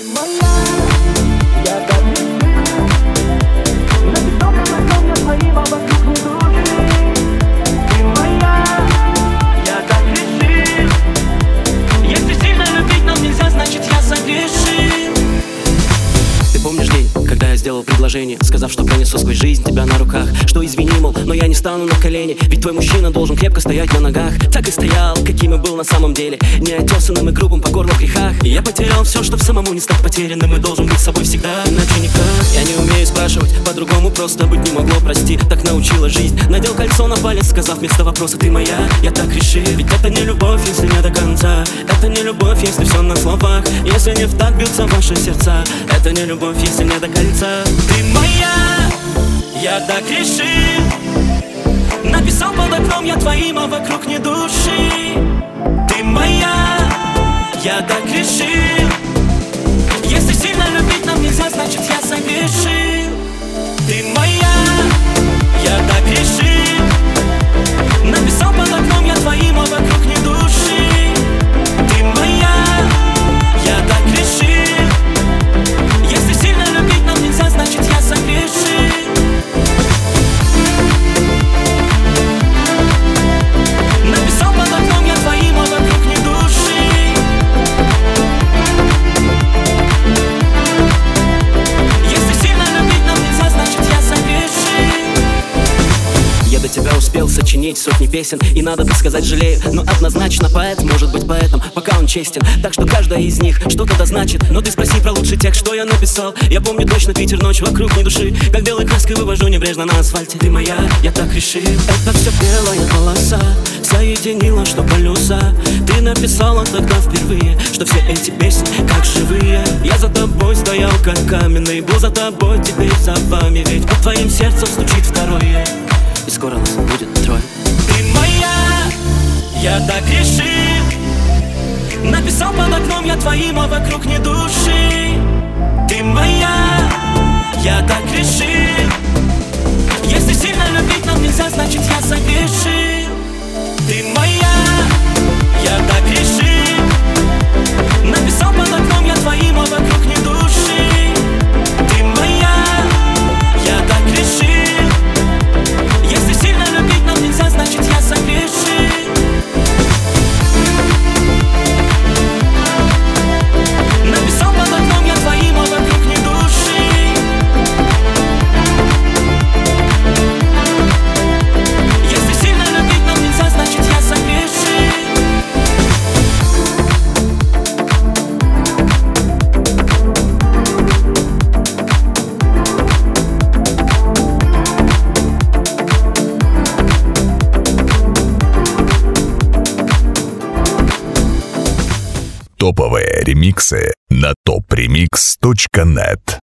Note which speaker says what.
Speaker 1: Сделал предложение, сказав, что пронесу сквозь жизнь тебя на руках. Что извини, мол, но я не стану на колени, ведь твой мужчина должен крепко стоять на ногах. Так и стоял, каким и был на самом деле, неотесанным и грубым по горло в грехах. И я потерял все, что самому не стать потерянным, и должен быть с собой всегда, иначе никак. Я не умею спрашивать, по-другому просто быть не могло, прости. Так научила жизнь, надел кольцо на палец, сказав вместо вопроса ты моя. Я так решил, ведь это не любовь, если не до конца. Это не любовь, если все на словах, если не в так бьются ваши сердца. Это не любовь, если не до кольца. Ты моя, я так решил. Написал под окном я твоим, а вокруг ни души. Ты моя, я так решил. Если сильно любить нам нельзя, значит я согрешил. Ты моя, я так решил. Написал под окном я твоим, а вокруг ни души. Ты моя, я так решил. Если сильно любить нам нельзя, значит я согрешил. Написал под окном я твоим, а вокруг ни души. Если сильно любить нам нельзя, значит я согрешил. Я до тебя успел сочинить сотни песен, и надо бы сказать жалею, но однозначно поэт может быть поэтом, пока он честен. Так что каждая из них что-то да значит. Но ты спроси про лучший текст, что я написал. Я помню точно Питер, ночь вокруг ни души. Как белой краской вывожу небрежно на асфальте. Ты моя, я так решил. Это все белая полоса соединила, что полюса. Ты написала тогда впервые, что все эти песни как живые. Я за тобой стоял как каменный, был за тобой, теперь за вами. Ведь под твоим сердцем стучит второе, и скоро нас будет трое. Ты моя, я так решил. Написал под окном я твоим, а вокруг ни души. Ты моя, я так решил. Если сильно любить нам нельзя, значит я согрешил. Ты моя, я так решил. Написал под окном я твоим, а вокруг ни души. Ты моя, я так решил. Если сильно любить нам нельзя, значит я согрешил. Написал под окном я твоим, а вокруг ни души. Если сильно любить нам нельзя, значит я согрешил.
Speaker 2: Топовые ремиксы на topremix.net.